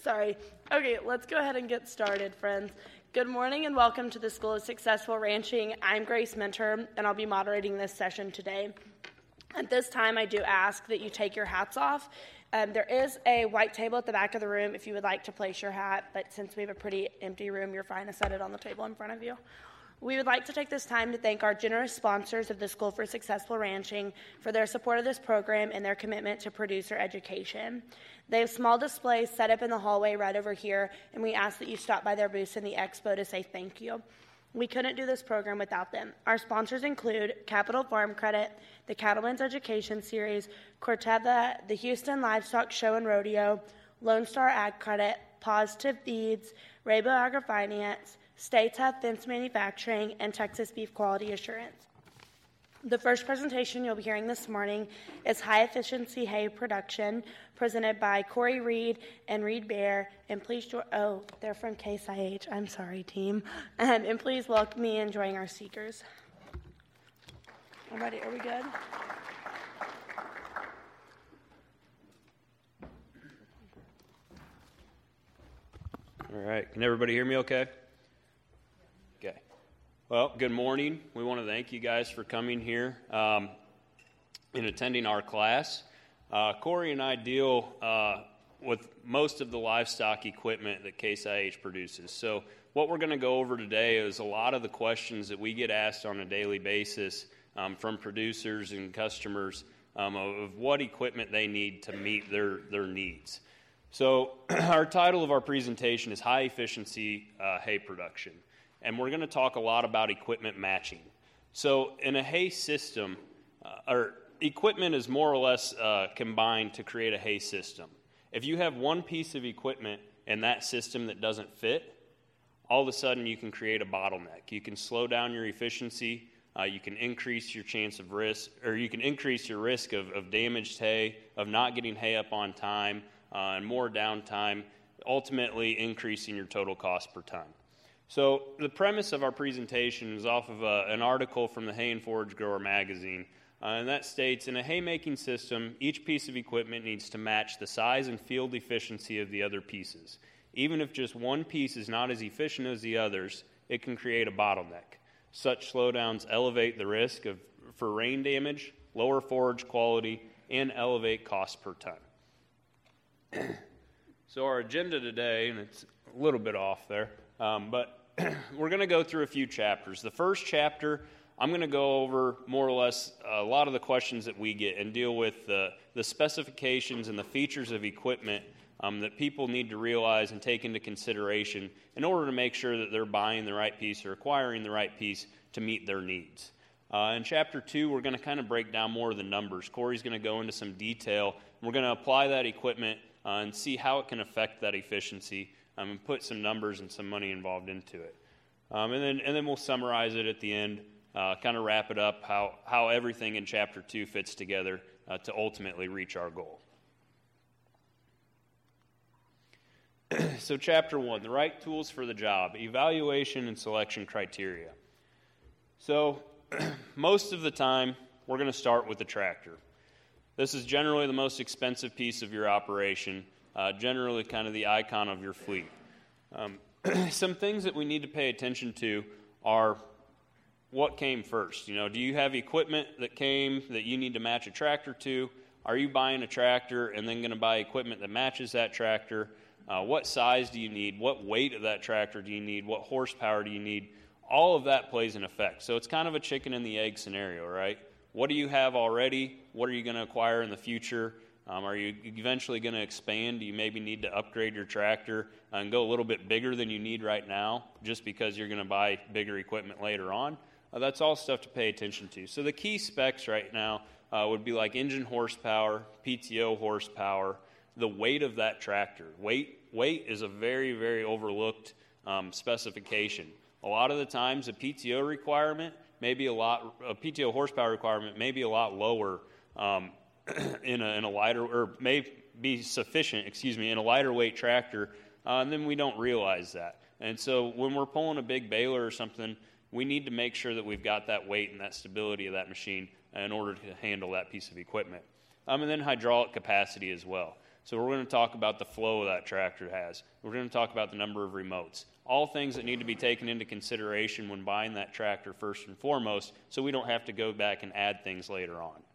Sorry. Okay, let's go ahead and get started, friends. Good morning and welcome to the School of Successful Ranching. I'm Grace Mentor, and I'll be moderating this session today. At this time, I do ask that you take your hats off. There is a white table at the back of the room if you would like to place your hat, but since we have a pretty empty room, you're fine to set it on the table in front of you. We would like to take this time to thank our generous sponsors of the School for Successful Ranching for their support of this program and their commitment to producer education. They have small displays set up in the hallway right over here, and we ask that you stop by their booths in the expo to say thank you. We couldn't do this program without them. Our sponsors include Capital Farm Credit, the Cattlemen's Education Series, Corteva, the Houston Livestock Show and Rodeo, Lone Star Ag Credit, Positive Feeds, Raybo AgriFinance, Stay Tough Fence Manufacturing, and Texas Beef Quality Assurance. The first presentation you'll be hearing this morning is High Efficiency Hay Production, presented by Corey Reed and Reed Bear. And please they're from Case IH. I'm sorry, team. And please welcome me in joining our speakers. All righty, are we good? All right, can everybody hear me okay? Okay. Well, good morning. We want to thank you guys for coming here and attending our class. Corey and I deal with most of the livestock equipment that Case IH produces. So what we're going to go over today is a lot of the questions that we get asked on a daily basis from producers and customers of what equipment they need to meet their needs. So our title of our presentation is High Efficiency Hay Production, and we're going to talk a lot about equipment matching. So in a hay system, equipment is more or less combined to create a hay system. If you have one piece of equipment in that system that doesn't fit, all of a sudden you can create a bottleneck. You can slow down your efficiency, you can increase your chance of risk, or you can increase your risk of damaged hay, of not getting hay up on time, and more downtime, ultimately increasing your total cost per ton. So the premise of our presentation is off of an article from the Hay and Forage Grower magazine, and that states, in a haymaking system, each piece of equipment needs to match the size and field efficiency of the other pieces. Even if just one piece is not as efficient as the others, it can create a bottleneck. Such slowdowns elevate the risk for rain damage, lower forage quality, and elevate cost per ton. So our agenda today, and it's a little bit off there, but we're going to go through a few chapters. The first chapter, I'm going to go over more or less a lot of the questions that we get and deal with the specifications and the features of equipment that people need to realize and take into consideration in order to make sure that they're buying the right piece or acquiring the right piece to meet their needs. In Chapter 2, we're going to kind of break down more of the numbers. Corey's going to go into some detail. We're going to apply that equipment and see how it can affect that efficiency and put some numbers and some money involved into it. And then we'll summarize it at the end, kind of wrap it up, how everything in Chapter 2 fits together to ultimately reach our goal. So Chapter 1, the right tools for the job, evaluation and selection criteria. So most of the time, we're going to start with the tractor. This is generally the most expensive piece of your operation, generally kind of the icon of your fleet. Some things that we need to pay attention to are what came first. Do you have equipment that came that you need to match a tractor to? Are you buying a tractor and then going to buy equipment that matches that tractor? What size do you need? What weight of that tractor do you need? What horsepower do you need? All of that plays an effect. So it's kind of a chicken and the egg scenario, right? What do you have already? What are you going to acquire in the future? Are you eventually going to expand? Do you maybe need to upgrade your tractor and go a little bit bigger than you need right now just because you're going to buy bigger equipment later on? That's all stuff to pay attention to. So the key specs right now would be like engine horsepower, PTO horsepower, the weight of that tractor. Weight is a very, very overlooked specification. A lot of the times a PTO requirement a PTO horsepower requirement may be a lot lower in a lighter, or may be sufficient, in a lighter weight tractor, and then we don't realize that. And so when we're pulling a big baler or something, we need to make sure that we've got that weight and that stability of that machine in order to handle that piece of equipment. And then hydraulic capacity as well. So we're going to talk about the flow that tractor has. We're going to talk about the number of remotes. All things that need to be taken into consideration when buying that tractor first and foremost, so we don't have to go back and add things later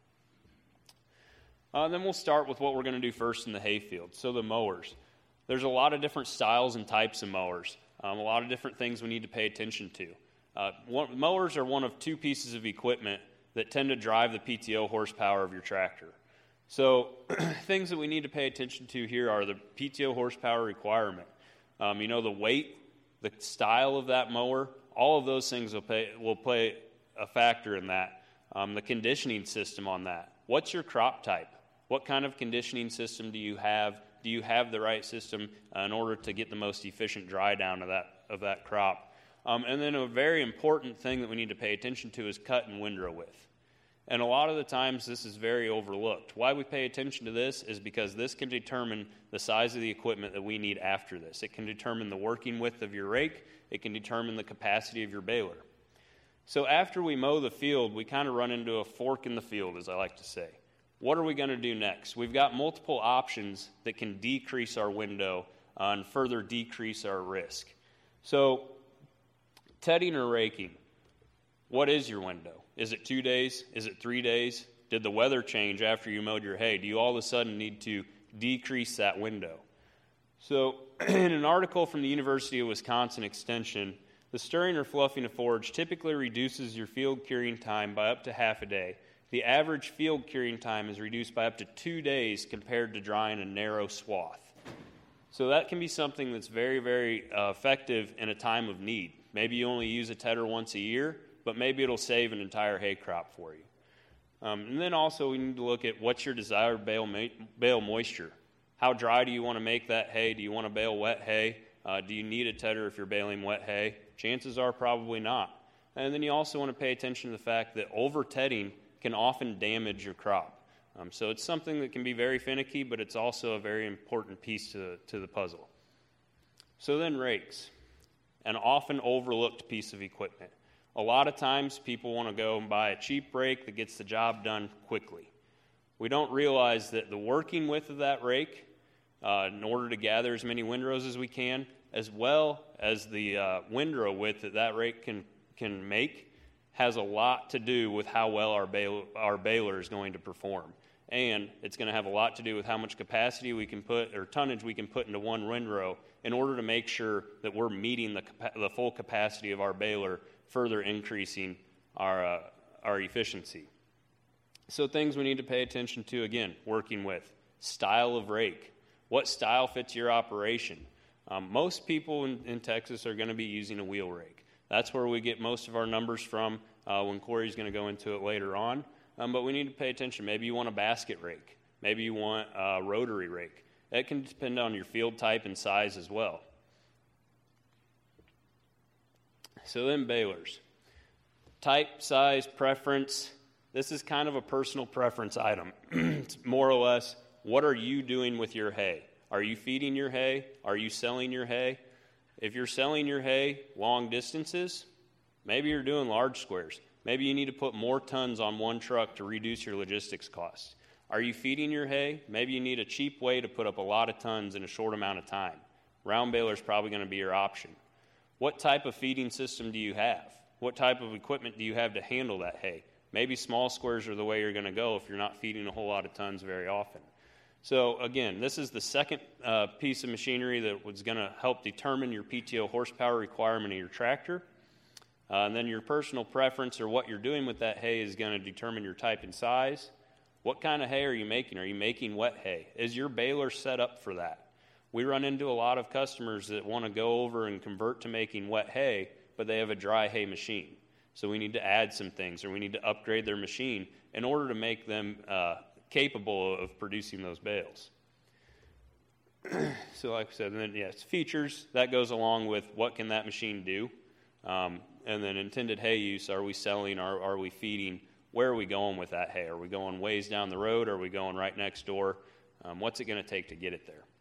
on. Then we'll start with what we're going to do first in the hayfield, so the mowers. There's a lot of different styles and types of mowers, a lot of different things we need to pay attention to. Mowers are one of two pieces of equipment that tend to drive the PTO horsepower of your tractor. So things that we need to pay attention to here are the PTO horsepower requirement. The weight, the style of that mower, all of those things will play a factor in that. The conditioning system on that. What's your crop type? What kind of conditioning system do you have? Do you have the right system in order to get the most efficient dry down of that crop? And then a very important thing that we need to pay attention to is cut and windrow width. And a lot of the times this is very overlooked. Why we pay attention to this is because this can determine the size of the equipment that we need after this. It can determine the working width of your rake. It can determine the capacity of your baler. So after we mow the field, we kind of run into a fork in the field, as I like to say. What are we going to do next? We've got multiple options that can decrease our window and further decrease our risk. So tedding or raking, what is your window? Is it 2 days? Is it 3 days? Did the weather change after you mowed your hay? Do you all of a sudden need to decrease that window? So in an article from the University of Wisconsin Extension, the stirring or fluffing of forage typically reduces your field curing time by up to half a day. The average field curing time is reduced by up to 2 days compared to drying a narrow swath. So that can be something that's very, very effective in a time of need. Maybe you only use a tedder once a year, but maybe it'll save an entire hay crop for you. And then also we need to look at what's your desired bale moisture. How dry do you want to make that hay? Do you want to bale wet hay? Do you need a tedder if you're baling wet hay? Chances are probably not. And then you also want to pay attention to the fact that over-tedding can often damage your crop. So it's something that can be very finicky, but it's also a very important piece to the puzzle. So then rakes, an often overlooked piece of equipment. A lot of times people want to go and buy a cheap rake that gets the job done quickly. We don't realize that the working width of that rake, in order to gather as many windrows as we can, as well as the windrow width that rake can make, has a lot to do with how well our baler is going to perform. And it's going to have a lot to do with how much capacity we can put, or tonnage we can put into one windrow in order to make sure that we're meeting the full capacity of our baler, further increasing our efficiency. So things we need to pay attention to, again, working with. Style of rake. What style fits your operation? Most people in Texas are going to be using a wheel rake. That's where we get most of our numbers from when Corey's going to go into it later on. But we need to pay attention. Maybe you want a basket rake. Maybe you want a rotary rake. It can depend on your field type and size as well. So then balers. Type, size, preference. This is kind of a personal preference item. It's more or less, what are you doing with your hay? Are you feeding your hay? Are you selling your hay? If you're selling your hay long distances, maybe you're doing large squares. Maybe you need to put more tons on one truck to reduce your logistics costs. Are you feeding your hay? Maybe you need a cheap way to put up a lot of tons in a short amount of time. Round baler is probably going to be your option. What type of feeding system do you have? What type of equipment do you have to handle that hay? Maybe small squares are the way you're going to go if you're not feeding a whole lot of tons very often. So again, this is the second piece of machinery that was going to help determine your PTO horsepower requirement of your tractor. And then your personal preference or what you're doing with that hay is going to determine your type and size. What kind of hay are you making? Are you making wet hay? Is your baler set up for that? We run into a lot of customers that want to go over and convert to making wet hay, but they have a dry hay machine. So we need to add some things, or we need to upgrade their machine in order to make them capable of producing those bales. So like I said, and then yes, features, that goes along with what can that machine do. And then intended hay use, are we selling, are we feeding, where are we going with that hay? Are we going ways down the road, are we going right next door? What's it going to take to get it there?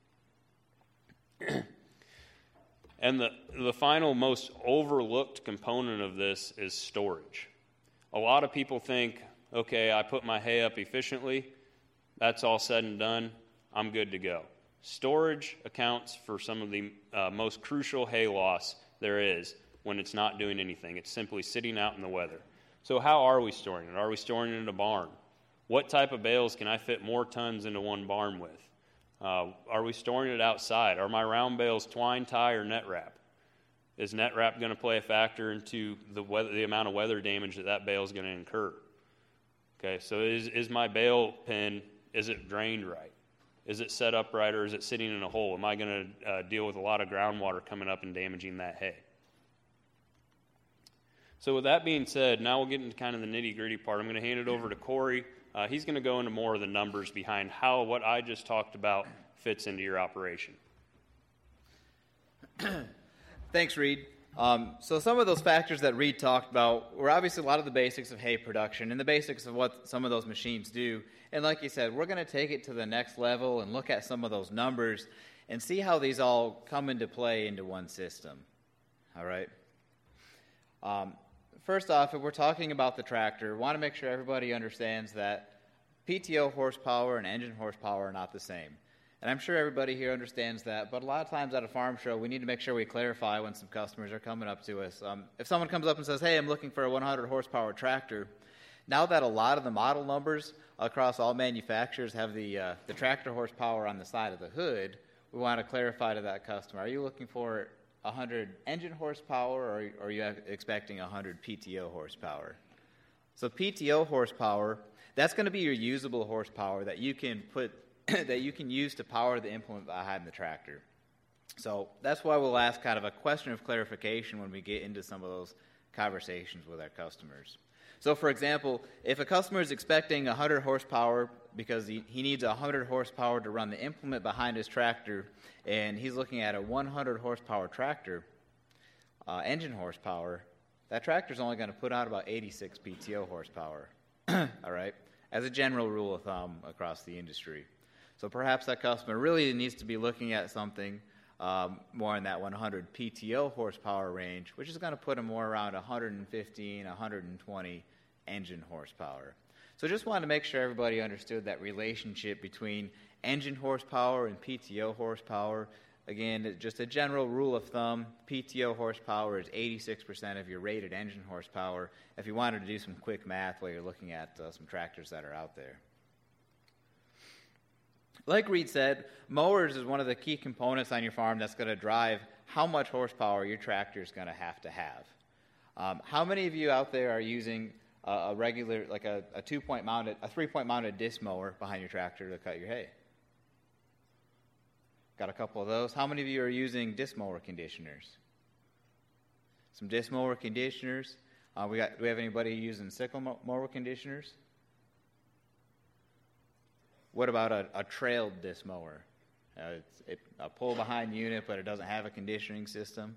And the final most overlooked component of this is storage. A lot of people think, okay, I put my hay up efficiently, that's all said and done. I'm good to go. Storage accounts for some of the most crucial hay loss there is when it's not doing anything. It's simply sitting out in the weather. So how are we storing it? Are we storing it in a barn? What type of bales can I fit more tons into one barn with? Are we storing it outside? Are my round bales twine, tie, or net wrap? Is net wrap going to play a factor into the amount of weather damage that bale is going to incur? Okay, so is my bale pen, is it drained right? Is it set up right, or is it sitting in a hole? Am I going to deal with a lot of groundwater coming up and damaging that hay? So with that being said, now we'll get into kind of the nitty-gritty part. I'm going to hand it over to Corey. He's going to go into more of the numbers behind how what I just talked about fits into your operation. Thanks, Reed. So some of those factors that Reed talked about were obviously a lot of the basics of hay production and the basics of what some of those machines do. And like you said, we're going to take it to the next level and look at some of those numbers and see how these all come into play into one system. All right? First off, if we're talking about the tractor, we want to make sure everybody understands that PTO horsepower and engine horsepower are not the same. And I'm sure everybody here understands that, but a lot of times at a farm show, we need to make sure we clarify when some customers are coming up to us. If someone comes up and says, hey, I'm looking for a 100 horsepower tractor, now that a lot of the model numbers across all manufacturers have the tractor horsepower on the side of the hood, we want to clarify to that customer, are you looking for 100 engine horsepower, or are you expecting 100 PTO horsepower? So PTO horsepower, that's going to be your usable horsepower that you can put that you can use to power the implement behind the tractor. So that's why we'll ask kind of a question of clarification when we get into some of those conversations with our customers. So for example, if a customer is expecting 100 horsepower because he needs 100 horsepower to run the implement behind his tractor, and he's looking at a 100 horsepower tractor, engine horsepower, that tractor's only going to put out about 86 PTO horsepower, all right, as a general rule of thumb across the industry. So perhaps that customer really needs to be looking at something more in that 100 PTO horsepower range, which is going to put them more around 115, 120 engine horsepower. So just wanted to make sure everybody understood that relationship between engine horsepower and PTO horsepower. Again, just a general rule of thumb, PTO horsepower is 86% of your rated engine horsepower, if you wanted to do some quick math while you're looking at some tractors that are out there. Like Reed said, mowers is one of the key components on your farm that's going to drive how much horsepower your tractor is going to have. How many of you out there are using a regular, like a 3-point mounted disc mower behind your tractor to cut your hay? Got a couple of those. How many of you are using disc mower conditioners? Some disc mower conditioners. Do we have anybody using sickle mower conditioners? What about a trailed disc mower? It's a pull-behind unit, but it doesn't have a conditioning system.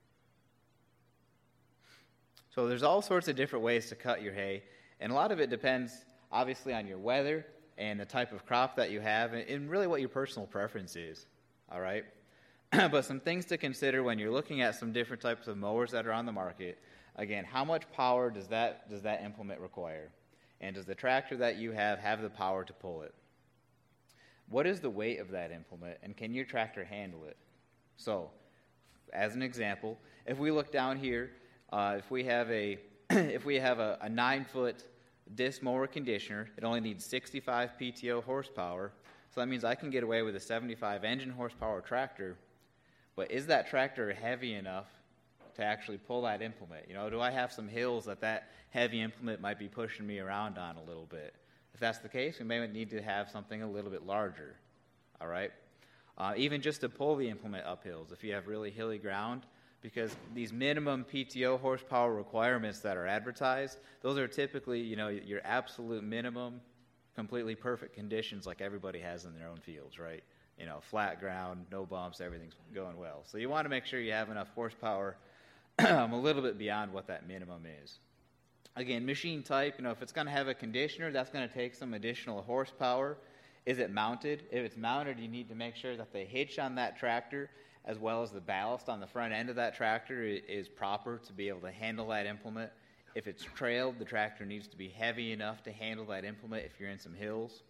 So there's all sorts of different ways to cut your hay, and a lot of it depends, obviously, on your weather and the type of crop that you have, and really what your personal preference is, all right? But some things to consider when you're looking at some different types of mowers that are on the market. Again, how much power does that implement require? And does the tractor that you have the power to pull it? What is the weight of that implement, and can your tractor handle it? So, as an example, if we look down here, if we have a 9-foot disc mower conditioner, it only needs 65 PTO horsepower. So that means I can get away with a 75 engine horsepower tractor. But is that tractor heavy enough to actually pull that implement? You know, do I have some hills that heavy implement might be pushing me around on a little bit? If that's the case, we may need to have something a little bit larger, all right? Even just to pull the implement up hills, if you have really hilly ground, because these minimum PTO horsepower requirements that are advertised, those are typically, your absolute minimum, completely perfect conditions like everybody has in their own fields, right? Flat ground, no bumps, everything's going well. So you want to make sure you have enough horsepower a little bit beyond what that minimum is. Again, machine type, if it's going to have a conditioner, that's going to take some additional horsepower. Is it mounted? If it's mounted, you need to make sure that the hitch on that tractor, as well as the ballast on the front end of that tractor, is proper to be able to handle that implement. If it's trailed, the tractor needs to be heavy enough to handle that implement if you're in some hills.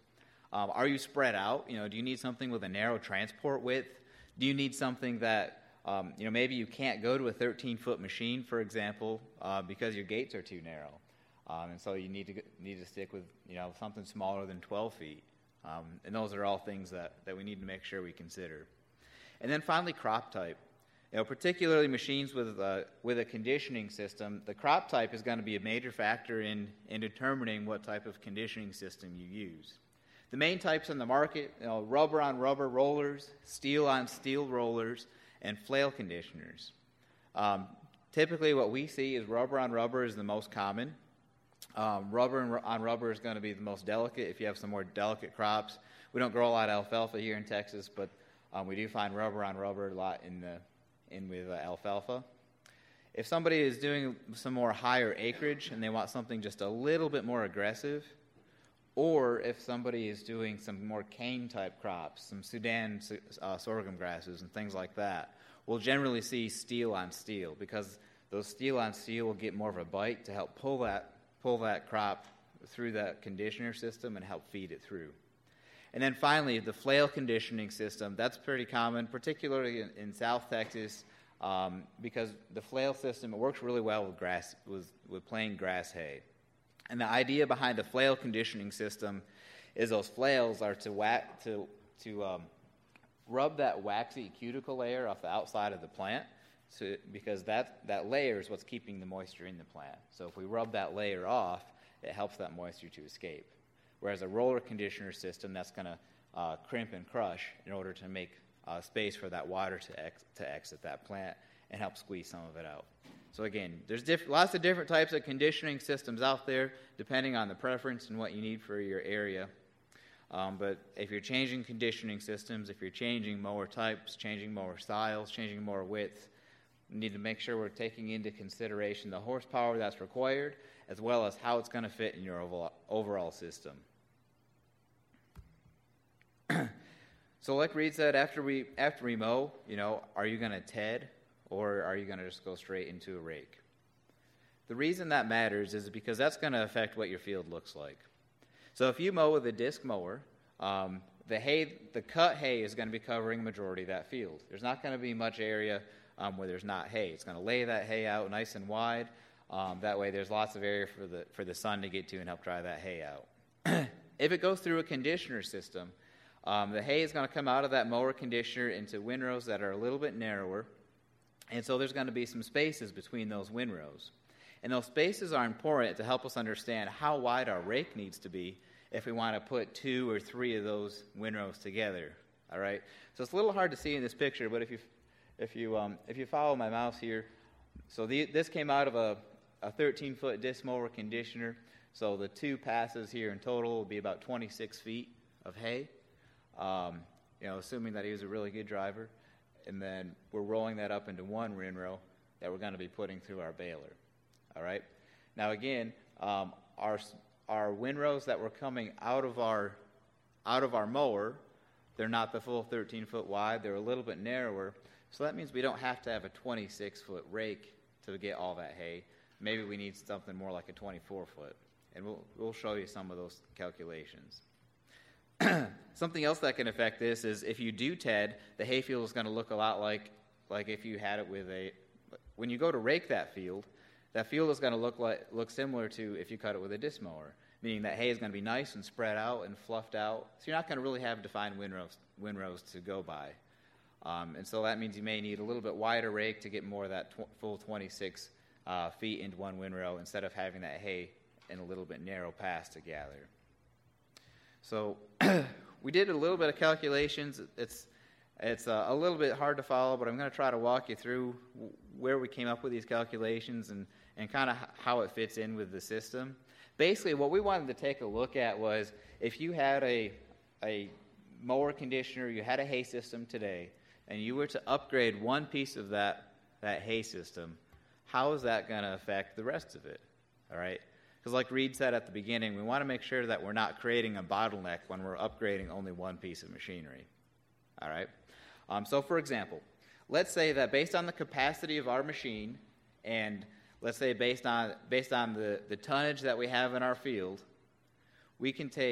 Are you spread out? Do you need something with a narrow transport width? Do you need something that, maybe you can't go to a 13-foot machine, for example, because your gates are too narrow. And so you need to stick with, something smaller than 12 feet. And those are all things that we need to make sure we consider. And then finally, crop type. Particularly machines with a conditioning system, the crop type is going to be a major factor in determining what type of conditioning system you use. The main types on the market, rubber-on-rubber rollers, steel-on-steel rollers, and flail conditioners. Typically what we see is rubber-on-rubber is the most common. Rubber-on-rubber is going to be the most delicate if you have some more delicate crops. We don't grow a lot of alfalfa here in Texas, but we do find rubber-on-rubber a lot with alfalfa. If somebody is doing some more higher acreage and they want something just a little bit more aggressive, or if somebody is doing some more cane-type crops, some Sudan sorghum grasses and things like that, we'll generally see steel on steel because those steel on steel will get more of a bite to help pull that crop through that conditioner system and help feed it through. And then finally, the flail conditioning system, that's pretty common, particularly in South Texas, because the flail system, it works really well with plain grass hay. And the idea behind the flail conditioning system is those flails are to rub that waxy cuticle layer off the outside of the plant, because that layer is what's keeping the moisture in the plant. So if we rub that layer off, it helps that moisture to escape. Whereas a roller conditioner system, that's going to crimp and crush in order to make space for that water to exit that plant and help squeeze some of it out. So again, there's lots of different types of conditioning systems out there, depending on the preference and what you need for your area. But if you're changing conditioning systems, if you're changing mower types, changing mower styles, changing mower widths, we need to make sure we're taking into consideration the horsepower that's required, as well as how it's going to fit in your overall system. So like Reed said, after we mow, are you going to TED or are you going to just go straight into a rake? The reason that matters is because that's going to affect what your field looks like. So if you mow with a disc mower, the cut hay is going to be covering the majority of that field. There's not going to be much area where there's not hay. It's going to lay that hay out nice and wide. That way there's lots of area for the sun to get to and help dry that hay out. If it goes through a conditioner system, the hay is going to come out of that mower conditioner into windrows that are a little bit narrower, and so there's going to be some spaces between those windrows. And those spaces are important to help us understand how wide our rake needs to be if we want to put 2 or 3 of those windrows together. All right. So it's a little hard to see in this picture, but if you follow my mouse here, so this came out of a 13-foot disc mower conditioner. So the 2 passes here in total will be about 26 feet of hay. Assuming that he was a really good driver, and then we're rolling that up into one windrow that we're going to be putting through our baler. All right. Now again, our windrows that were coming out of our mower, they're not the full 13-foot wide. They're a little bit narrower. So that means we don't have to have a 26-foot rake to get all that hay. Maybe we need something more like a 24-foot, and we'll show you some of those calculations. Something else that can affect this is if you do TED, the hayfield is going to look a lot like if you had it with when you go to rake that field is going to look similar to if you cut it with a disc mower, meaning that hay is going to be nice and spread out and fluffed out, so you're not going to really have defined windrows to go by. And so that means you may need a little bit wider rake to get more of that full 26 feet into one windrow instead of having that hay in a little bit narrow pass to gather. So we did a little bit of calculations. It's a little bit hard to follow, but I'm going to try to walk you through where we came up with these calculations and kind of how it fits in with the system. Basically, what we wanted to take a look at was if you had a mower conditioner, you had a hay system today, and you were to upgrade one piece of that hay system, how is that going to affect the rest of it? All right? Because like Reed said at the beginning, we want to make sure that we're not creating a bottleneck when we're upgrading only one piece of machinery. All right? So for example, let's say that based on the capacity of our machine, and let's say based on the tonnage that we have in our field, we can take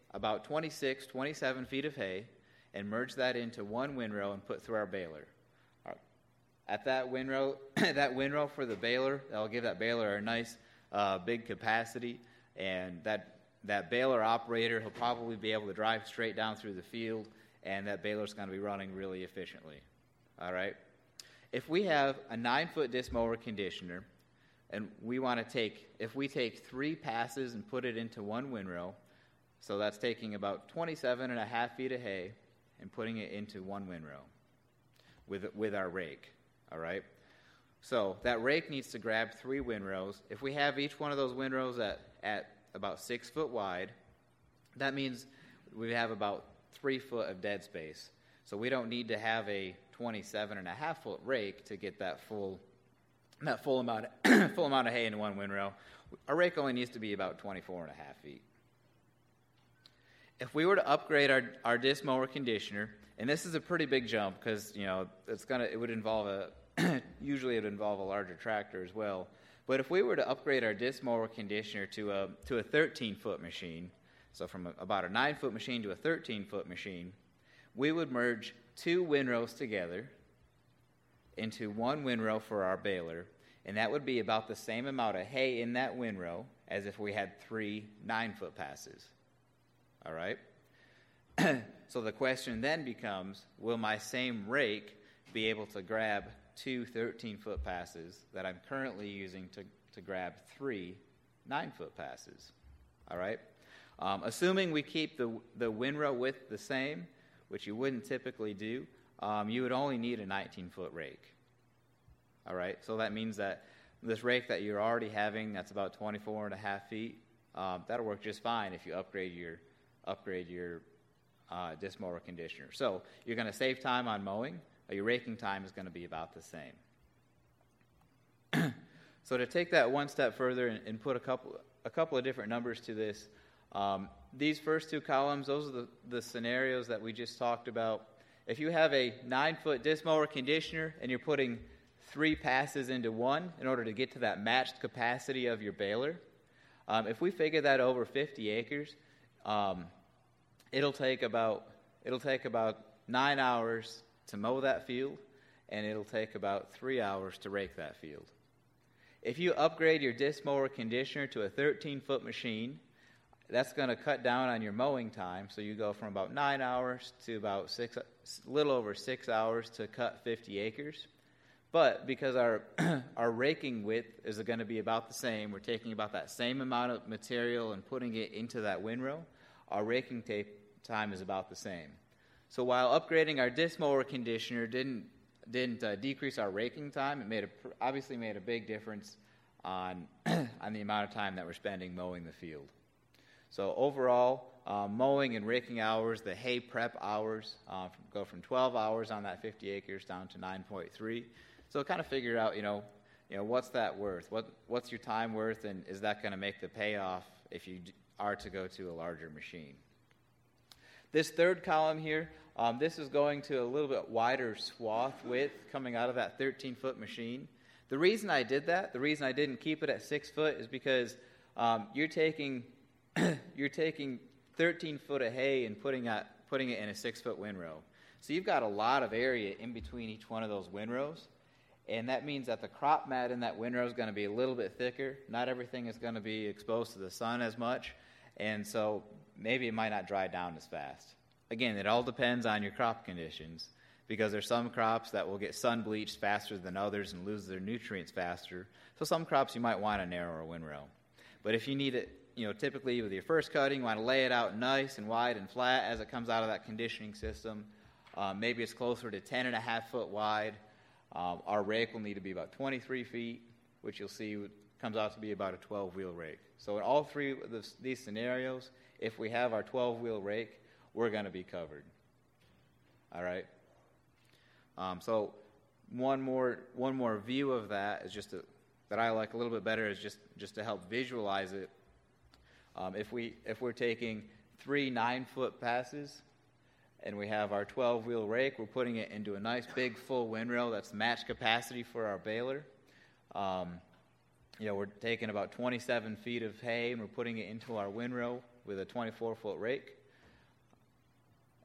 about 27 feet of hay and merge that into one windrow and put through our baler. At that windrow, for the baler, that'll give that baler a nice big capacity, and that baler operator, he'll probably be able to drive straight down through the field, and that baler's going to be running really efficiently. All right? If we have a 9-foot disc mower conditioner, and if we take 3 passes and put it into one windrow, so that's taking about 27.5 feet of hay and putting it into one windrow with our rake. All right? So that rake needs to grab 3 windrows. If we have each one of those windrows at about 6 foot wide, that means we have about 3 foot of dead space. So we don't need to have a 27.5 foot rake to get that full amount of hay into one windrow. Our rake only needs to be about 24.5 feet. If we were to upgrade our disc mower conditioner, and this is a pretty big jump because it would involve usually it would involve a larger tractor as well. But if we were to upgrade our disc mower conditioner to a 13-foot machine, so from about a 9-foot machine to a 13-foot machine, we would merge 2 windrows together into one windrow for our baler, and that would be about the same amount of hay in that windrow as if we had 3 9-foot passes. All right? So the question then becomes, will my same rake be able to grab 2 13-foot passes that I'm currently using to grab 3 9-foot passes? All right? Assuming we keep the windrow width the same, which you wouldn't typically do, you would only need a 19-foot rake. All right? So that means that this rake that you're already having, that's about 24.5 feet, that'll work just fine if you upgrade your disc mower conditioner. So you're going to save time on mowing. Your raking time is going to be about the same. So to take that one step further and put a couple of different numbers to this, these first 2 columns, those are the scenarios that we just talked about. If you have a 9-foot disc mower conditioner and you're putting 3 passes into one in order to get to that matched capacity of your baler, if we figure that over 50 acres, it'll take about 9 hours to mow that field, and it'll take about 3 hours to rake that field. If you upgrade your disc mower conditioner to a 13-foot machine, that's going to cut down on your mowing time, so you go from about 9 hours to about a little over 6 hours to cut 50 acres. But because our raking width is going to be about the same, we're taking about that same amount of material and putting it into that windrow, our raking time is about the same. So while upgrading our disc mower conditioner didn't decrease our raking time, it obviously made a big difference on the amount of time that we're spending mowing the field. So overall, mowing and raking hours, the hay prep hours, go from 12 hours on that 50 acres down to 9.3. So kind of figure out, what's that worth? What's your time worth, and is that going to make the payoff if you are to go to a larger machine? This third column here, this is going to a little bit wider swath width coming out of that 13-foot machine. The reason I did that, the reason I didn't keep it at 6 foot, is because you're taking 13 foot of hay and putting it in a 6-foot windrow. So you've got a lot of area in between each one of those windrows, and that means that the crop mat in that windrow is going to be a little bit thicker. Not everything is going to be exposed to the sun as much, and so maybe it might not dry down as fast. Again, it all depends on your crop conditions, because there's some crops that will get sun bleached faster than others and lose their nutrients faster. So some crops you might want a narrower windrow. But if you need it, typically with your first cutting, you want to lay it out nice and wide and flat as it comes out of that conditioning system. Maybe it's closer to 10.5 foot wide. Our rake will need to be about 23 feet, which you'll see comes out to be about a 12-wheel rake. So in all three of these scenarios, if we have our 12-wheel rake, we're going to be covered. All right? So one more view of that is that I like a little bit better is just to help visualize it. If we're taking 3 9-foot passes and we have our 12-wheel rake, we're putting it into a nice big full windrow that's match capacity for our baler. We're taking about 27 feet of hay and we're putting it into our windrow with a 24-foot rake.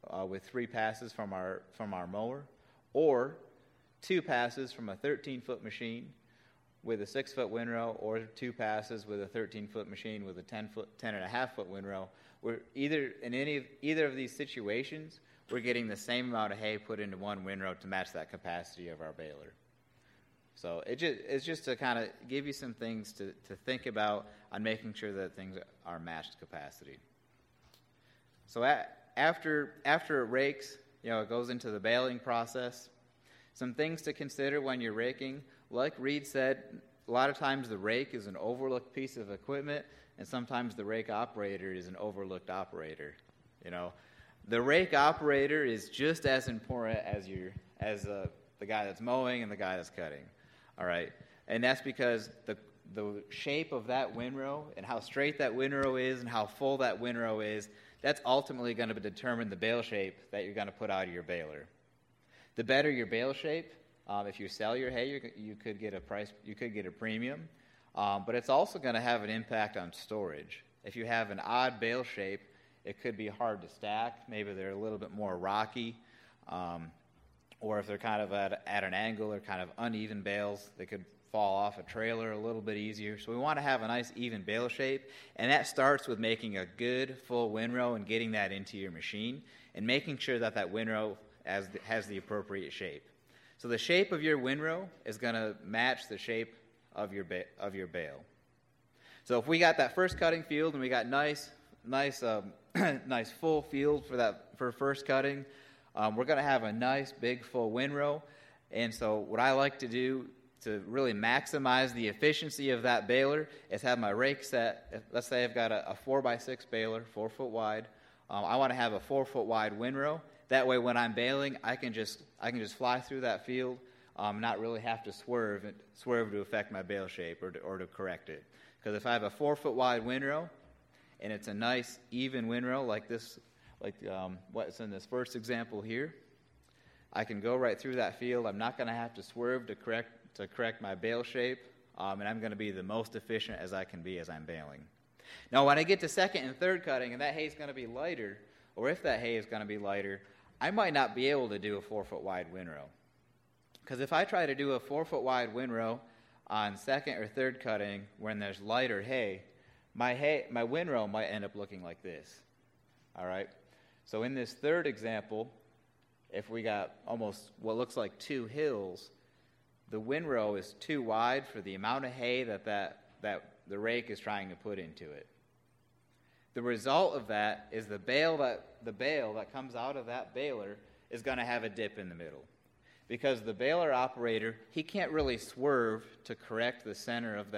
with 3 passes from our mower, or 2 passes from a 13-foot machine with a 6-foot windrow, or 2 passes with a 13-foot machine with a 10.5-foot windrow. We're either of these situations, we're getting the same amount of hay put into one windrow to match that capacity of our baler. So it's just to kind of give you some things to think about on making sure that things are matched capacity. So after it rakes, it goes into the baling process. Some things to consider when you're raking. Like Reed said, a lot of times the rake is an overlooked piece of equipment, and sometimes the rake operator is an overlooked operator. The rake operator is just as important as the guy that's mowing and the guy that's cutting. All right, and that's because the shape of that windrow and how straight that windrow is and how full that windrow is, that's ultimately going to determine the bale shape that you're going to put out of your baler. The better your bale shape, if you sell your hay, you could get a premium, but it's also going to have an impact on storage. If you have an odd bale shape, it could be hard to stack. Maybe they're a little bit more rocky, or if they're kind of at an angle or kind of uneven bales, they could fall off a trailer a little bit easier. So we want to have a nice even bale shape, and that starts with making a good full windrow and getting that into your machine and making sure that windrow has the appropriate shape. So the shape of your windrow is going to match the shape of your bale. So if we got that first cutting field and we got nice full field for first cutting, we're going to have a nice big full windrow. And so what I like to do to really maximize the efficiency of that baler is have my rake set. Let's say I've got a 4x6 baler, 4 foot wide. I want to have a 4 foot wide windrow. That way, when I'm baling, I can just fly through that field, not really have to swerve to affect my bale shape or to correct it. Because if I have a 4 foot wide windrow, and it's a nice even windrow like this, what's in this first example here, I can go right through that field. I'm not going to have to swerve to correct my bale shape, and I'm going to be the most efficient as I can be as I'm baling. Now, when I get to second and third cutting, and that hay is going to be lighter, or if that hay is going to be lighter, I might not be able to do a 4 foot wide windrow. Because if I try to do a 4 foot wide windrow on second or third cutting when there's lighter hay, my windrow might end up looking like this. All right? So in this third example, if we got almost what looks like 2 hills, the windrow is too wide for the amount of hay that the rake is trying to put into it. The result of that is the bale that comes out of that baler is going to have a dip in the middle, because the baler operator, he can't really swerve to correct the center of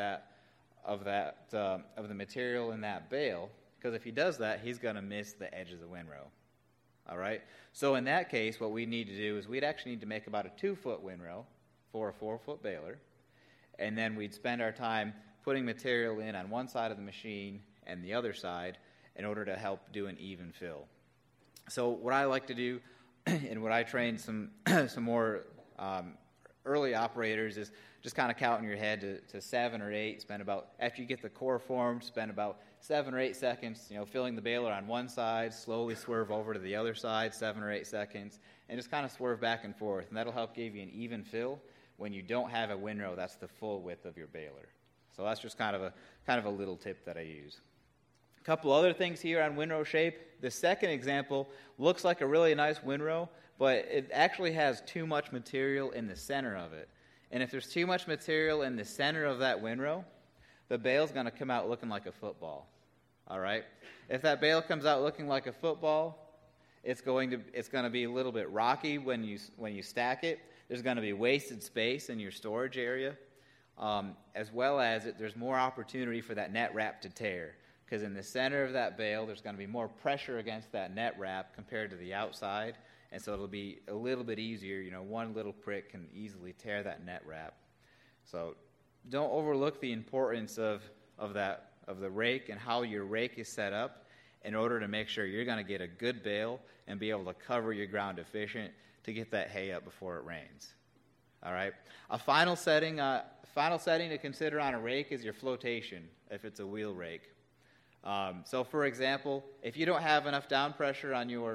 the material in that bale, because if he does that, he's going to miss the edge of the windrow. All right. So in that case, what we need to do is we'd actually need to make about a 2 foot windrow for a 4 foot baler, and then we'd spend our time putting material in on one side of the machine and the other side in order to help do an even fill. So what I like to do, and what I train some more early operators, is just kind of count in your head to 7 or 8. After you get the core formed, spend about 7 or 8 seconds, filling the baler on one side, slowly swerve over to the other side, 7 or 8 seconds, and just kind of swerve back and forth. And that'll help give you an even fill when you don't have a windrow that's the full width of your baler. So that's just kind of a little tip that I use. A couple other things here on windrow shape. The second example looks like a really nice windrow, but it actually has too much material in the center of it. And if there's too much material in the center of that windrow, the bale's going to come out looking like a football. All right? If that bale comes out looking like a football, it's going to be a little bit rocky when you stack it. There's going to be wasted space in your storage area, as well as there's more opportunity for that net wrap to tear. Because in the center of that bale, there's going to be more pressure against that net wrap compared to the outside, and so it'll be a little bit easier. One little prick can easily tear that net wrap. So don't overlook the importance of the rake and how your rake is set up in order to make sure you're going to get a good bale and be able to cover your ground efficient to get that hay up before it rains. All right. A final setting to consider on a rake is your flotation, if it's a wheel rake. So, for example, if you don't have enough down pressure on your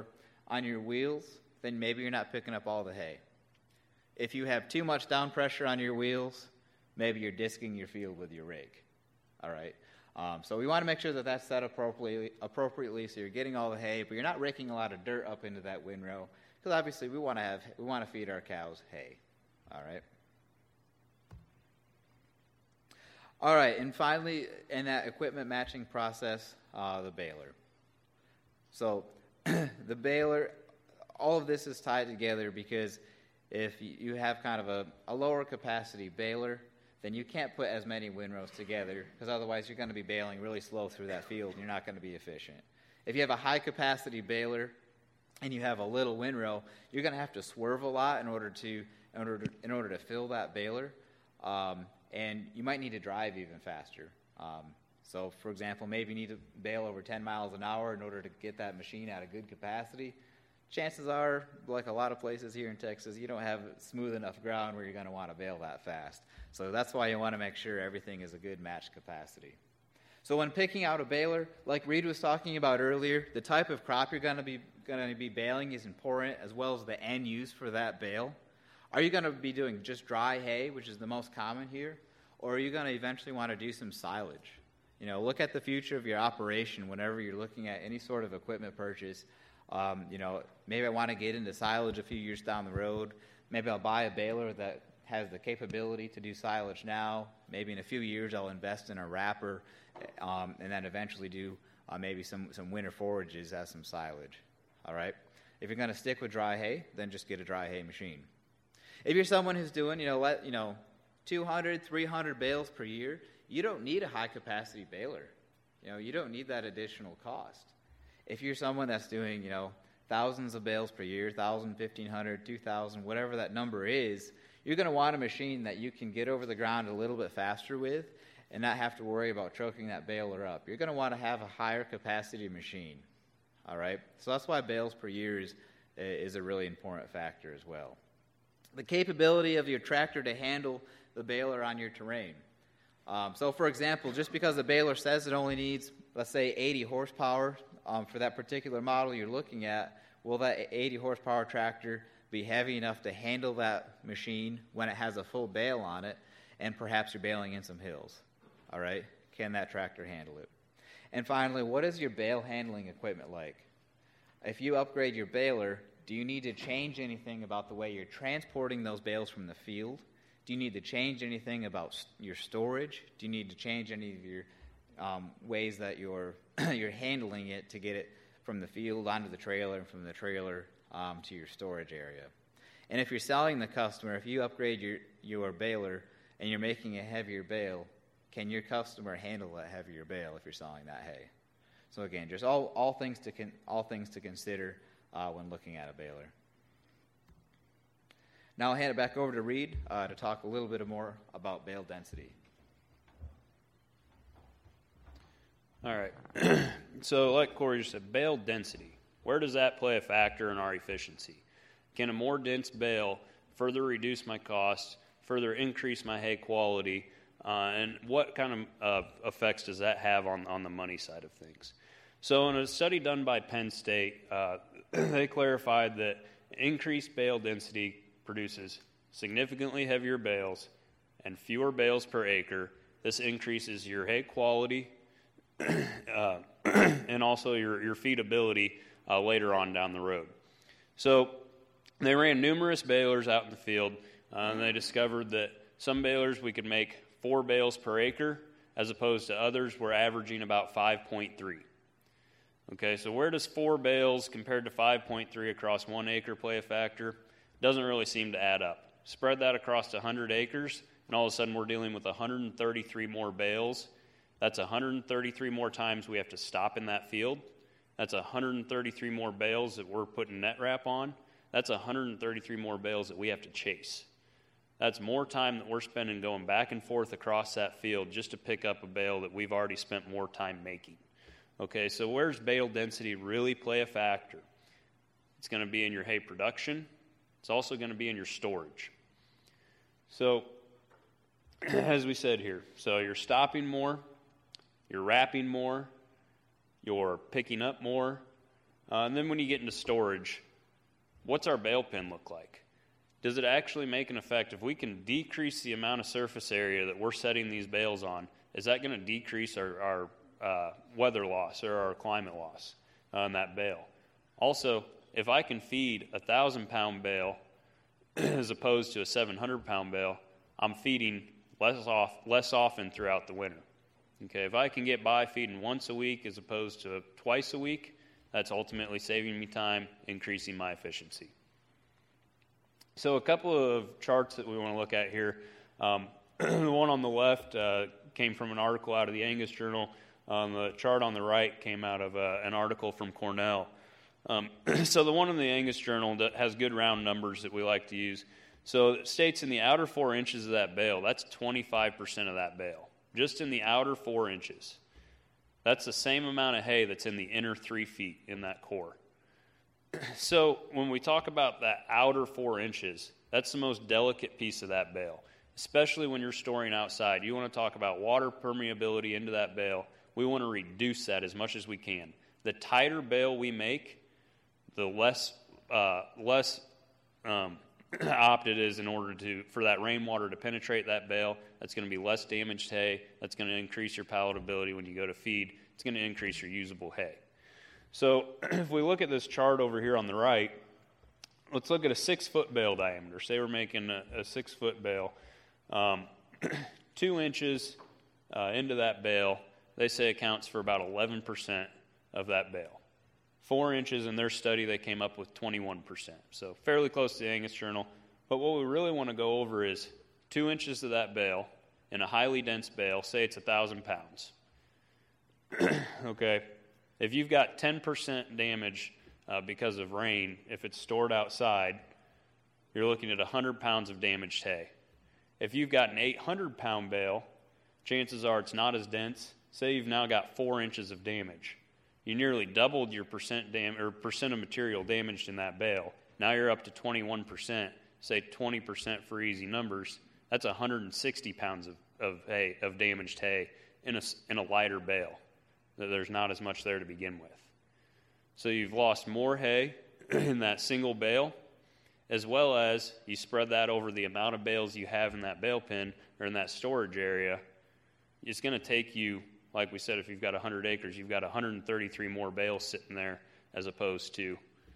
on your wheels, then maybe you're not picking up all the hay. If you have too much down pressure on your wheels, maybe you're disking your field with your rake. All right. So we want to make sure that that's set appropriately so you're getting all the hay, but you're not raking a lot of dirt up into that windrow, because obviously we want to feed our cows hay. All right. All right, and finally, in that equipment matching process, the baler. So the baler, all of this is tied together because if you have kind of a lower capacity baler, then you can't put as many windrows together, because otherwise you're going to be baling really slow through that field and you're not going to be efficient. If you have a high capacity baler and you have a little windrow, you're going to have to swerve a lot in order to fill that baler, and you might need to drive even faster. So, for example, maybe you need to bale over 10 miles an hour in order to get that machine at a good capacity. Chances are, like a lot of places here in Texas, you don't have smooth enough ground where you're going to want to bale that fast. So that's why you want to make sure everything is a good match capacity. So when picking out a baler, like Reed was talking about earlier, the type of crop you're going to be baling is important, as well as the end use for that bale. Are you going to be doing just dry hay, which is the most common here, or are you going to eventually want to do some silage? Look at the future of your operation whenever you're looking at any sort of equipment purchase. Maybe I want to get into silage a few years down the road. Maybe I'll buy a baler that has the capability to do silage now. Maybe in a few years I'll invest in a wrapper, and then eventually do maybe some winter forages as some silage. All right? If you're going to stick with dry hay, then just get a dry hay machine. If you're someone who's doing, 200, 300 bales per year, you don't need a high-capacity baler. You don't need that additional cost. If you're someone that's doing, thousands of bales per year, 1,000, 1,500, 2,000, whatever that number is, you're going to want a machine that you can get over the ground a little bit faster with and not have to worry about choking that baler up. You're going to want to have a higher capacity machine. All right? So that's why bales per year is a really important factor as well. The capability of your tractor to handle the baler on your terrain. So, for example, just because the baler says it only needs, let's say, 80 horsepower for that particular model you're looking at, will that 80 horsepower tractor be heavy enough to handle that machine when it has a full bale on it, and perhaps you're baling in some hills? All right? Can that tractor handle it? And finally, what is your bale handling equipment like? If you upgrade your baler, do you need to change anything about the way you're transporting those bales from the field? Do you need to change anything about your storage? Do you need to change any of your ways that you're handling it to get it from the field onto the trailer and from the trailer to your storage area? And if you're selling the customer, if you upgrade your baler and you're making a heavier bale, can your customer handle that heavier bale if you're selling that hay? So again, just all things to consider when looking at a baler. Now I'll hand it back over to Reed to talk a little bit more about bale density. All right. So like Corey just said, bale density. Where does that play a factor in our efficiency? Can a more dense bale further reduce my costs, further increase my hay quality, and what kind of effects does that have on the money side of things? So in a study done by Penn State, they clarified that increased bale density produces significantly heavier bales and fewer bales per acre. This increases your hay quality and also your feedability later on down the road. So they ran numerous balers out in the field, and they discovered that some balers we could make 4 bales per acre, as opposed to others were averaging about 5.3. Okay, so where does 4 bales compared to 5.3 across 1 acre play a factor? Doesn't really seem to add up. Spread that across 100 acres, and all of a sudden we're dealing with 133 more bales. That's 133 more times we have to stop in that field. That's 133 more bales that we're putting net wrap on. That's 133 more bales that we have to chase. That's more time that we're spending going back and forth across that field just to pick up a bale that we've already spent more time making. Okay, so where's bale density really play a factor? It's going to be in your hay production. It's also going to be in your storage. So, as we said here, so you're stopping more, you're wrapping more, you're picking up more, And then when you get into storage, what's our bale pen look like? Does it actually make an effect? If we can decrease the amount of surface area that we're setting these bales on, is that going to decrease our weather loss or our climate loss on that bale? Also, if I can feed a 1,000-pound bale as opposed to a 700-pound bale, I'm feeding less often throughout the winter. Okay, if I can get by feeding once a week as opposed to twice a week, that's ultimately saving me time, increasing my efficiency. So a couple of charts that we want to look at here. The one on the left came from an article out of the Angus Journal. The chart on the right came out of an article from Cornell. So the one in the Angus Journal that has good round numbers that we like to use. So it states in the outer 4 inches of that bale, that's 25% of that bale. Just in the outer 4 inches. That's the same amount of hay that's in the inner 3 feet in that core. So when we talk about that outer 4 inches, that's the most delicate piece of that bale, especially when you're storing outside. You want to talk about water permeability into that bale. We want to reduce that as much as we can. The tighter bale we make, the less opt it is in order for that rainwater to penetrate that bale. That's going to be less damaged hay. That's going to increase your palatability when you go to feed. It's going to increase your usable hay. So if we look at this chart over here on the right, let's look at a 6-foot bale diameter. Say we're making a 6-foot bale. 2 inches into that bale, they say accounts for about 11% of that bale. 4 inches in their study, they came up with 21%. So fairly close to the Angus Journal. But what we really want to go over is 2 inches of that bale in a highly dense bale, say it's 1,000 pounds. Okay. If you've got 10% damage because of rain, if it's stored outside, you're looking at 100 pounds of damaged hay. If you've got an 800-pound bale, chances are it's not as dense. Say you've now got 4 inches of damage. You nearly doubled your percent of material damaged in that bale. Now you're up to 21%. Say 20% for easy numbers. That's 160 pounds of damaged hay in a lighter bale. There's not as much there to begin with. So you've lost more hay in that single bale, as well as you spread that over the amount of bales you have in that bale pen or in that storage area. It's going to take you, like we said, if you've got 100 acres, you've got 133 more bales sitting there as opposed to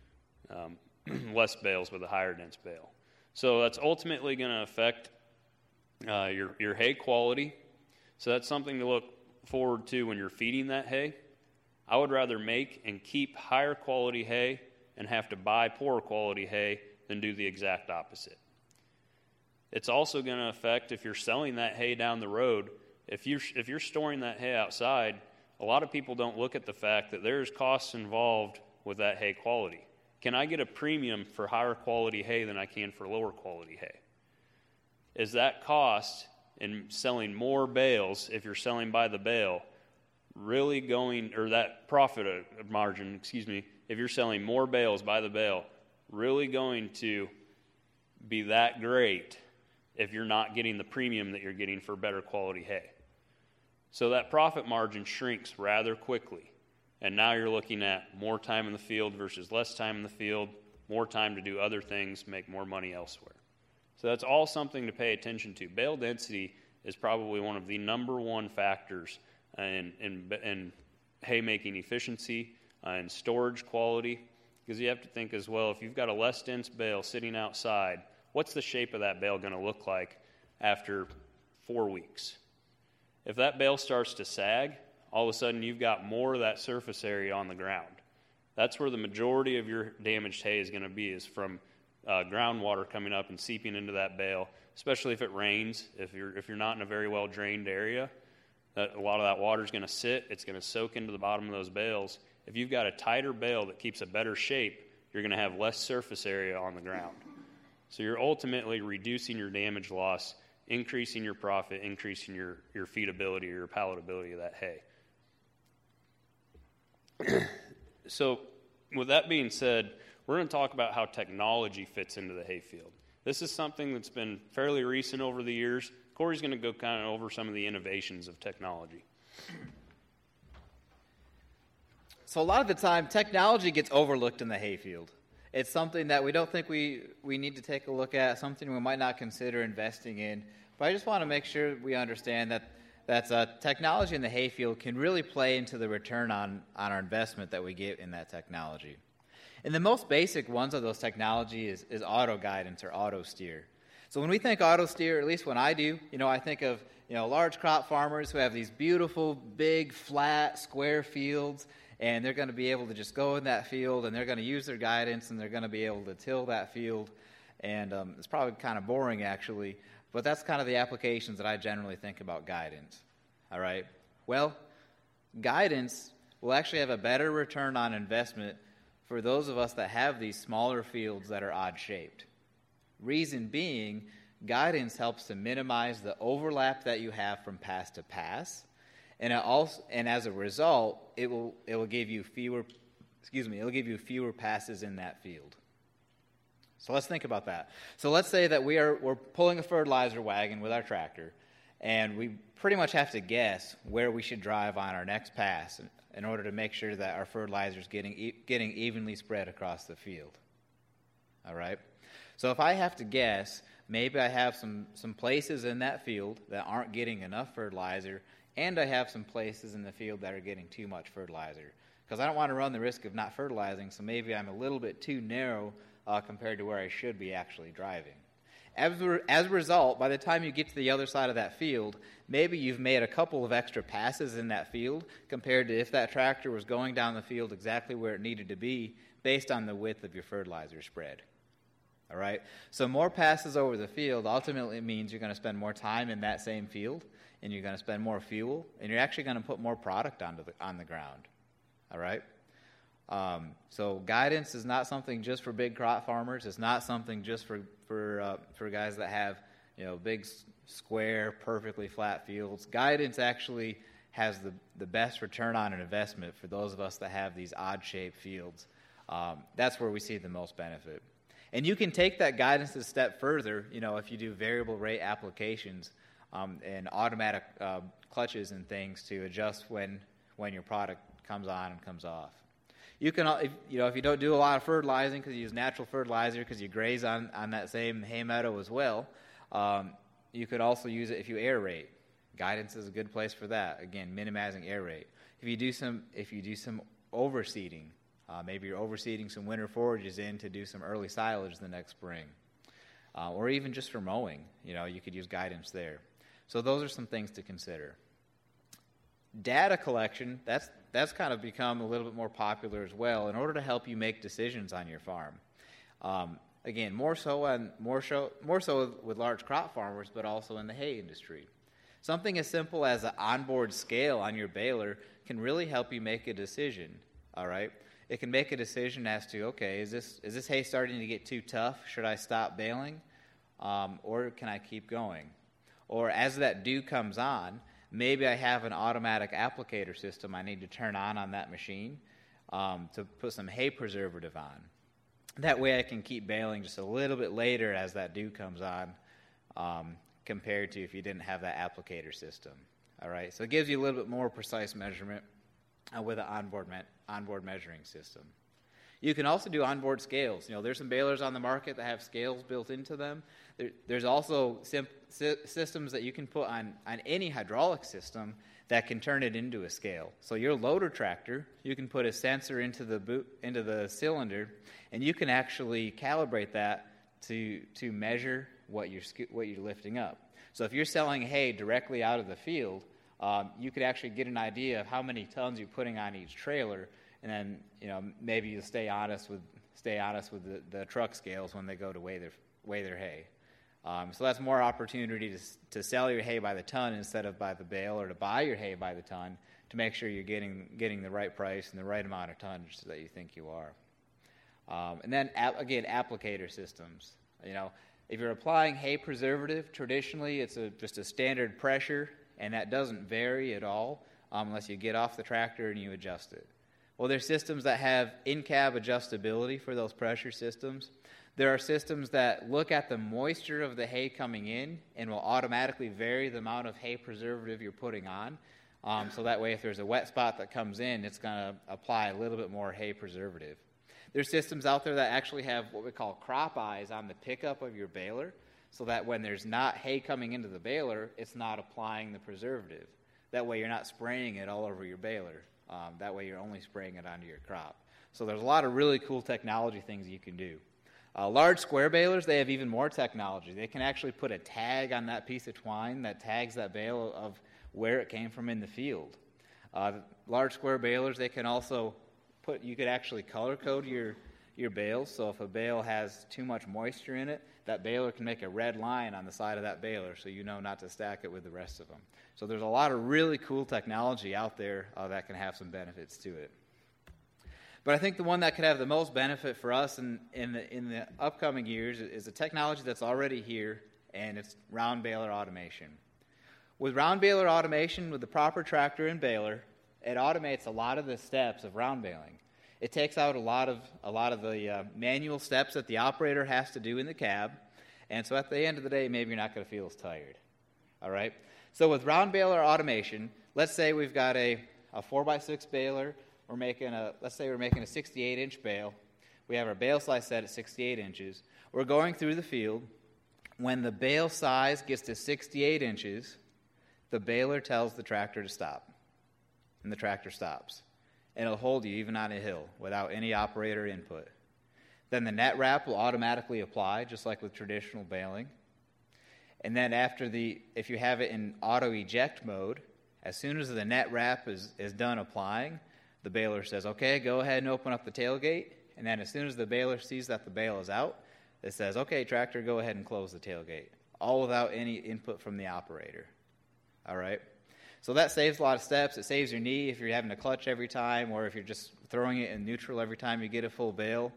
less bales with a higher dense bale. So that's ultimately going to affect your hay quality. So that's something to look forward to when you're feeding that hay. I would rather make and keep higher quality hay and have to buy poorer quality hay than do the exact opposite. It's also going to affect if you're selling that hay down the road. If you're storing that hay outside, a lot of people don't look at the fact that there's costs involved with that hay quality. Can I get a premium for higher quality hay than I can for lower quality hay? Is that cost in selling more bales, if you're selling by the bale, really going, or that profit margin, if you're selling more bales by the bale, really going to be that great if you're not getting the premium that you're getting for better quality hay? So that profit margin shrinks rather quickly. And now you're looking at more time in the field versus less time in the field, more time to do other things, make more money elsewhere. So that's all something to pay attention to. Bale density is probably one of the number one factors in hay-making efficiency and storage quality, because you have to think as well, if you've got a less dense bale sitting outside, what's the shape of that bale going to look like after 4 weeks? If that bale starts to sag, all of a sudden you've got more of that surface area on the ground. That's where the majority of your damaged hay is going to be, is from groundwater coming up and seeping into that bale, especially if it rains. If you're not in a very well drained area, a lot of that water is going to sit. It's going to soak into the bottom of those bales. If you've got a tighter bale that keeps a better shape, you're going to have less surface area on the ground. So you're ultimately reducing your damage loss, increasing your profit, increasing your feedability or your palatability of that hay. So with that being said, we're going to talk about how technology fits into the hayfield. This is something that's been fairly recent over the years. Corey's going to go kind of over some of the innovations of technology. So a lot of the time, technology gets overlooked in the hayfield. It's something that we don't think we need to take a look at, something we might not consider investing in. But I just want to make sure we understand that technology in the hayfield can really play into the return on our investment that we get in that technology. And the most basic ones of those technology is auto guidance or auto steer. So when we think auto steer, at least when I do, I think of large crop farmers who have these beautiful, big, flat, square fields, and they're going to be able to just go in that field, and they're going to use their guidance, and they're going to be able to till that field. And it's probably kind of boring, actually, but that's kind of the applications that I generally think about guidance. All right? Well, guidance will actually have a better return on investment for those of us that have these smaller fields that are odd-shaped. Reason being, guidance helps to minimize the overlap that you have from pass to pass, and as a result, it will give you fewer passes in that field. So let's think about that. So let's say that we're pulling a fertilizer wagon with our tractor, and we pretty much have to guess where we should drive on our next pass in order to make sure that our fertilizer is getting evenly spread across the field. All right? So if I have to guess, maybe I have some places in that field that aren't getting enough fertilizer, and I have some places in the field that are getting too much fertilizer. Because I don't want to run the risk of not fertilizing, so maybe I'm a little bit too narrow compared to where I should be actually driving. As a result, by the time you get to the other side of that field, maybe you've made a couple of extra passes in that field compared to if that tractor was going down the field exactly where it needed to be based on the width of your fertilizer spread. All right? So more passes over the field ultimately means you're going to spend more time in that same field, and you're going to spend more fuel, and you're actually going to put more product on the ground. All right? So guidance is not something just for big crop farmers. It's not something just for guys that have big square, perfectly flat fields. Guidance actually has the best return on an investment for those of us that have these odd-shaped fields. That's where we see the most benefit. And you can take that guidance a step further, if you do variable rate applications and automatic clutches and things to adjust when your product comes on and comes off. You can, if you don't do a lot of fertilizing because you use natural fertilizer because you graze on that same hay meadow as well, you could also use it if you aerate. Guidance is a good place for that. Again, minimizing air rate. If you do some overseeding, maybe you're overseeding some winter forages in to do some early silage the next spring, or even just for mowing, you could use guidance there. So those are some things to consider. Data collection, that's kind of become a little bit more popular as well in order to help you make decisions on your farm. Again, more so with large crop farmers, but also in the hay industry. Something as simple as an onboard scale on your baler can really help you make a decision. All right, it can make a decision as to, okay, is this hay starting to get too tough? Should I stop baling, or can I keep going? Or as that dew comes on, maybe I have an automatic applicator system I need to turn on that machine to put some hay preservative on. That way I can keep baling just a little bit later as that dew comes on, compared to if you didn't have that applicator system. All right, so it gives you a little bit more precise measurement with an onboard measuring system. You can also do onboard scales. There's some balers on the market that have scales built into them. There's also systems that you can put on any hydraulic system that can turn it into a scale. So your loader tractor, you can put a sensor into the cylinder, and you can actually calibrate that to measure what you're lifting up. So if you're selling hay directly out of the field, you could actually get an idea of how many tons you're putting on each trailer, and then maybe you stay honest with the truck scales when they go to weigh their hay. So that's more opportunity to sell your hay by the ton instead of by the bale, or to buy your hay by the ton to make sure you're getting the right price and the right amount of tonnage that you think you are. And then again, applicator systems. If you're applying hay preservative, traditionally it's just a standard pressure, and that doesn't vary at all unless you get off the tractor and you adjust it. Well, there's systems that have in-cab adjustability for those pressure systems. There are systems that look at the moisture of the hay coming in and will automatically vary the amount of hay preservative you're putting on. So that way if there's a wet spot that comes in, it's going to apply a little bit more hay preservative. There's systems out there that actually have what we call crop eyes on the pickup of your baler, so that when there's not hay coming into the baler, it's not applying the preservative. That way you're not spraying it all over your baler. That way you're only spraying it onto your crop. So there's a lot of really cool technology things you can do. Large square balers, they have even more technology. They can actually put a tag on that piece of twine that tags that bale of where it came from in the field. Large square balers, they can also you could actually color code your bales. So if a bale has too much moisture in it, that baler can make a red line on the side of that baler so you know not to stack it with the rest of them. So there's a lot of really cool technology out there that can have some benefits to it. But I think the one that could have the most benefit for us in the upcoming years is a technology that's already here, and it's round baler automation. With round baler automation, with the proper tractor and baler, it automates a lot of the steps of round baling. It takes out a lot of the manual steps that the operator has to do in the cab, and so at the end of the day, maybe you're not going to feel as tired. All right? So with round baler automation, let's say we've got a 4x6 baler. Let's say we're making a 68-inch bale. We have our bale size set at 68 inches. We're going through the field. When the bale size gets to 68 inches, the baler tells the tractor to stop, and the tractor stops. And it'll hold you even on a hill without any operator input. Then the net wrap will automatically apply, just like with traditional baling. And then if you have it in auto eject mode, as soon as the net wrap is done applying, the baler says, okay, go ahead and open up the tailgate. And then as soon as the baler sees that the bale is out, it says, okay, tractor, go ahead and close the tailgate. All without any input from the operator. All right? So that saves a lot of steps. It saves your knee if you're having to clutch every time, or if you're just throwing it in neutral every time you get a full bale.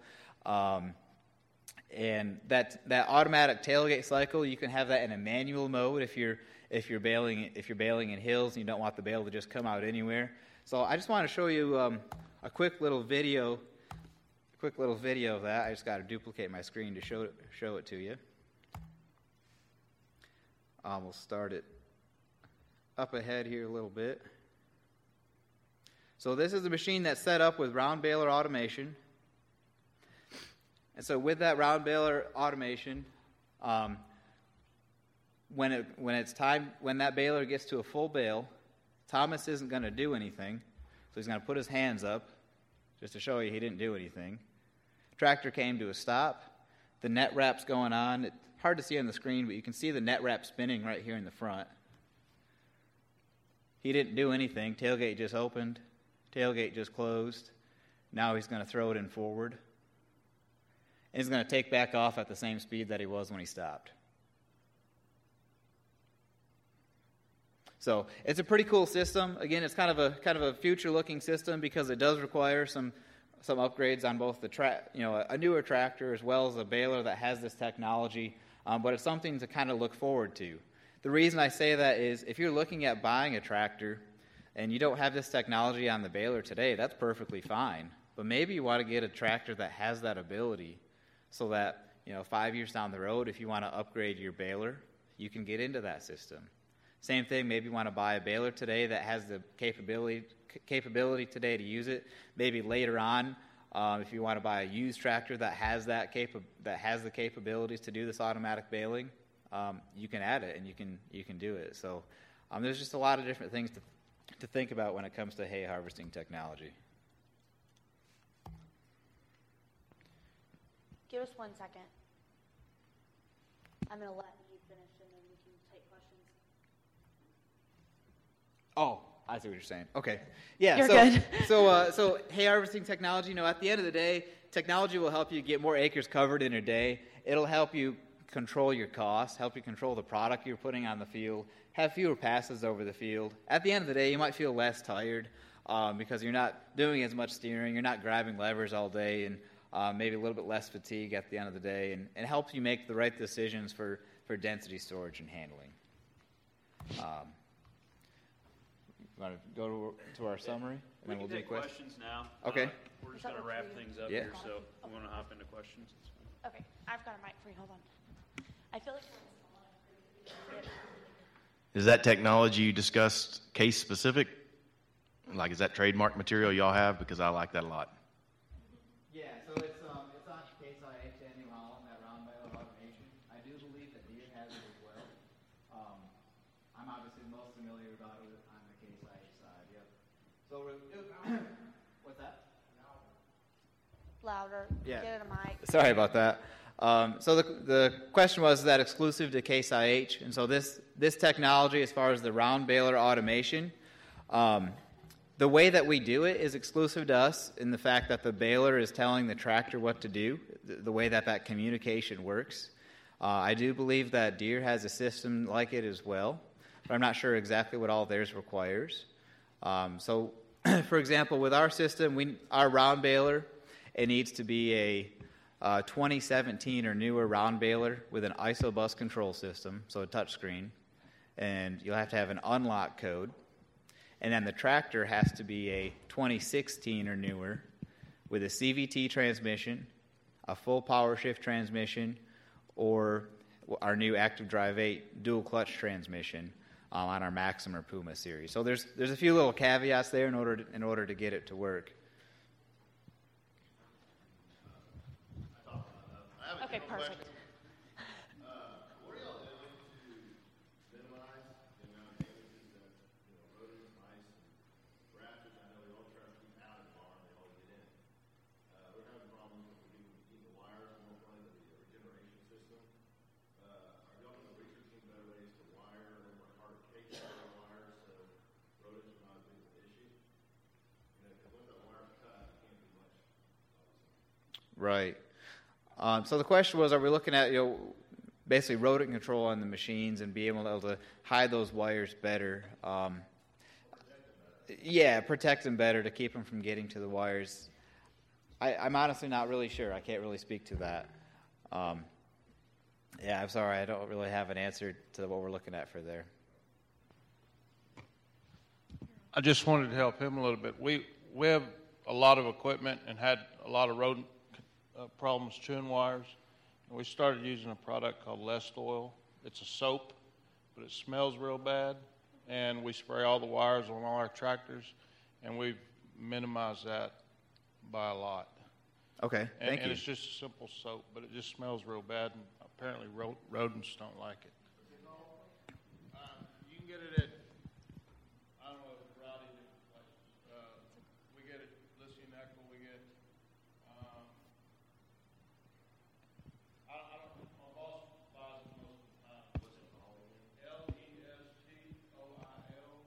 And that automatic tailgate cycle, you can have that in a manual mode if you're baling in hills and you don't want the bale to just come out anywhere. So I just want to show you a quick little video of that. I just got to duplicate my screen to show it to you. We'll start it up ahead here a little bit. So this is a machine that's set up with round baler automation. And so with that round baler automation, when that baler gets to a full bale, Thomas isn't going to do anything. So he's going to put his hands up just to show you he didn't do anything. Tractor came to a stop. The net wrap's going on. It's hard to see on the screen, but you can see the net wrap spinning right here in the front. He didn't do anything. Tailgate just opened. Tailgate just closed. Now he's going to throw it in forward. And he's going to take back off at the same speed that he was when he stopped. So it's a pretty cool system. Again, it's kind of a future-looking system because it does require some upgrades on both a newer tractor as well as a baler that has this technology. But it's something to kind of look forward to. The reason I say that is if you're looking at buying a tractor and you don't have this technology on the baler today, that's perfectly fine. But maybe you want to get a tractor that has that ability so that 5 years down the road, if you want to upgrade your baler, you can get into that system. Same thing, maybe you want to buy a baler today that has the capability today to use it. Maybe later on, if you want to buy a used tractor that has the capabilities to do this automatic baling, you can add it and you can do it. So there's just a lot of different things to think about when it comes to hay harvesting technology. Give us 1 second. I'm going to let you finish and then we can take questions. Oh, I see what you're saying. Okay. Yeah. You're good. So hay harvesting technology, at the end of the day, technology will help you get more acres covered in a day. It'll help you control your costs, help you control the product you're putting on the field, have fewer passes over the field. At the end of the day, you might feel less tired because you're not doing as much steering, you're not grabbing levers all day, and maybe a little bit less fatigue at the end of the day, and it helps you make the right decisions for density storage and handling. You want to go to our summary, and then we'll do questions now. Okay. We're just going to wrap things up here, so we want to hop into questions. Okay, I've got a mic for you. Hold on. I feel like is that technology you discussed case specific? Like, is that trademark material y'all have? Because I like that a lot. Yeah, so it's on Case IH and New Holland, that round baler automation. I do believe that Deere has it as well. I'm obviously most familiar about it on the Case IH side. Yep. So what's that? Louder. Yeah. Get it a mic. Sorry about that. So the question was, is that exclusive to Case IH? And so this technology, as far as the round baler automation, the way that we do it is exclusive to us in the fact that the baler is telling the tractor what to do, the way that communication works. I do believe that Deere has a system like it as well, but I'm not sure exactly what all theirs requires. So, for example, with our system, our round baler, it needs to be a 2017 or newer round baler with an ISO-bus control system, so a touchscreen, and you'll have to have an unlock code. And then the tractor has to be a 2016 or newer with a CVT transmission, a full power shift transmission, or our new Active Drive 8 dual clutch transmission on our Maxim or Puma series. So there's a few little caveats there in order to get it to work. Okay, perfect. What are y'all doing to minimize the amount of acreages that rodents, mice, and raptors? I know they all try to keep out of the barn, they all get in. We're having problems with keeping the wires more friendly to the regeneration system. Are y'all researching better ways to wire a little more harder cases of the wires so rodents are not a big issue? Because once that wire's cut, it can't do much. Right. So the question was, are we looking at basically rodent control on the machines and be able to hide those wires better? Protect them better to keep them from getting to the wires. I'm honestly not really sure. I can't really speak to that. I'm sorry. I don't really have an answer to what we're looking at for there. I just wanted to help him a little bit. We have a lot of equipment and had a lot of rodent problems chewing wires. And we started using a product called Lest Oil. It's a soap, but it smells real bad. And we spray all the wires on all our tractors, and we've minimized that by a lot. Okay, thank you. And it's just a simple soap, but it just smells real bad, and apparently rodents don't like it. You can get it at, I don't know, a variety of different places. We get it at Lissy and Echo. We get, I don't know, my boss buys it most of the time. What's it called again? Lestoil.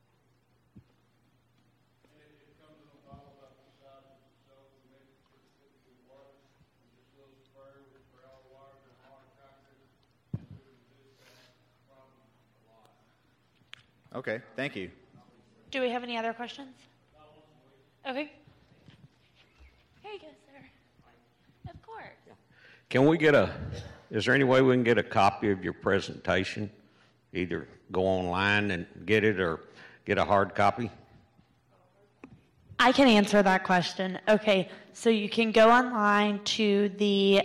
And it comes in a bottle about the size of the soap. We make it for the water. We just a little sprayer. We spray all the wires and all our tractors. And we reduce that problem a lot. Okay, thank you. Do we have any other questions? Okay. Here you go, sir. Of course. Can we is there any way we can get a copy of your presentation? Either go online and get it or get a hard copy? I can answer that question. Okay, so you can go online to the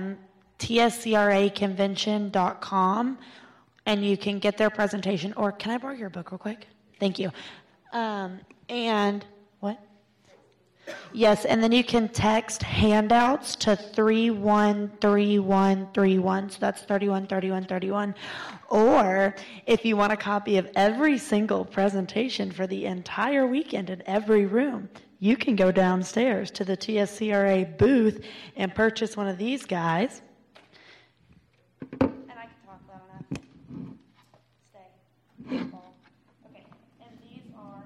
tscraconvention.com and you can get their presentation. Or can I borrow your book real quick? Thank you. And what? Yes, and then you can text handouts to 313131. So that's 313131. Or if you want a copy of every single presentation for the entire weekend in every room, you can go downstairs to the TSCRA booth and purchase one of these guys. And I can talk loud enough. Stay. Okay, and these are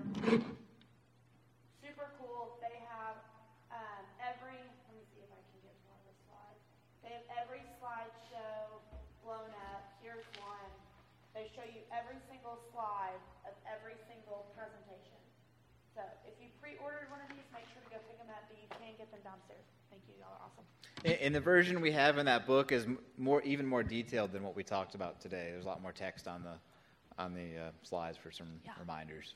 super cool. They have let me see if I can get to one of the slides. They have every slideshow blown up. Here's one. They show you every single slide of every single presentation. So if you pre-ordered one of these, make sure to go pick them up, but you can get them downstairs. Thank you. Y'all are awesome. And the version we have in that book is even more detailed than what we talked about today. There's a lot more text on the slides for some reminders.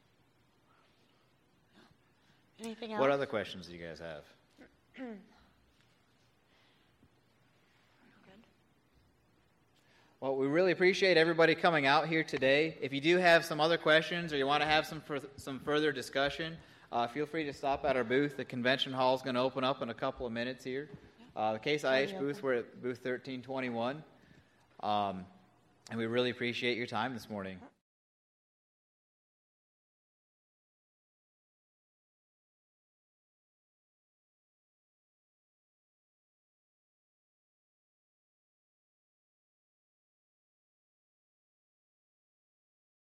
Anything else? What other questions do you guys have? Good. Well, we really appreciate everybody coming out here today. If you do have some other questions or you want to have some further discussion, feel free to stop at our booth. The convention hall is going to open up in a couple of minutes here. The Case IH booth, we're at booth 1321. And we really appreciate your time this morning.